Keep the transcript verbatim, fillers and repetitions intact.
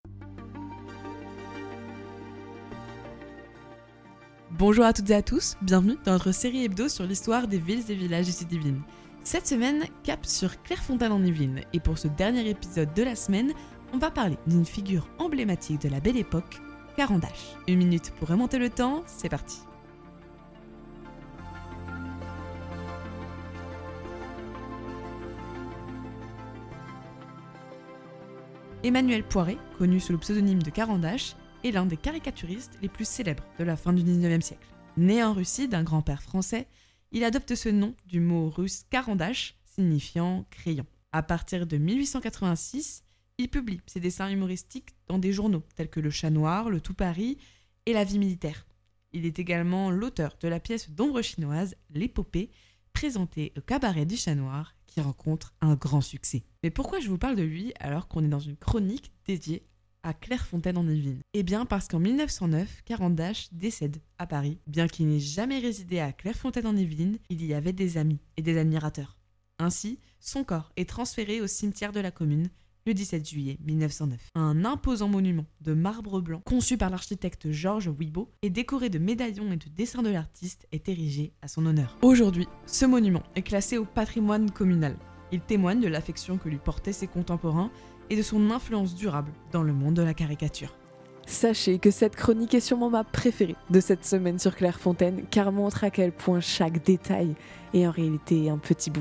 Bonjour à toutes et à tous, bienvenue dans notre série hebdo sur l'histoire des villes et villages ici d'Yvelines. Cette semaine, cap sur Clairefontaine en Yvelines, et pour ce dernier épisode de la semaine, on va parler d'une figure emblématique de la Belle Époque, Carandache. Une minute pour remonter le temps, c'est parti. Emmanuel Poiret, connu sous le pseudonyme de Carandache, est l'un des caricaturistes les plus célèbres de la fin du dix-neuvième siècle. Né en Russie d'un grand-père français, il adopte ce nom du mot russe Karandache, signifiant crayon. À partir de mille huit cent quatre-vingt-six, il publie ses dessins humoristiques dans des journaux tels que Le Chat Noir, Le Tout Paris et La Vie militaire. Il est également l'auteur de la pièce d'ombre chinoise L'Épopée, présentée au cabaret du Chat Noir, qui rencontre un grand succès. Mais pourquoi je vous parle de lui alors qu'on est dans une chronique dédiée à Clairefontaine en Yvelines? Eh bien parce qu'en mille neuf cent neuf, Carandache décède à Paris. Bien qu'il n'ait jamais résidé à Clairefontaine en Yvelines, il y avait des amis et des admirateurs. Ainsi, son corps est transféré au cimetière de la commune le dix-sept juillet mille neuf cent neuf. Un imposant monument de marbre blanc, conçu par l'architecte Georges Wibo et décoré de médaillons et de dessins de l'artiste, est érigé à son honneur. Aujourd'hui, ce monument est classé au patrimoine communal. Il témoigne de l'affection que lui portaient ses contemporains et de son influence durable dans le monde de la caricature. Sachez que cette chronique est sûrement ma préférée de cette semaine sur Clairefontaine, car montre à quel point chaque détail est en réalité un petit bout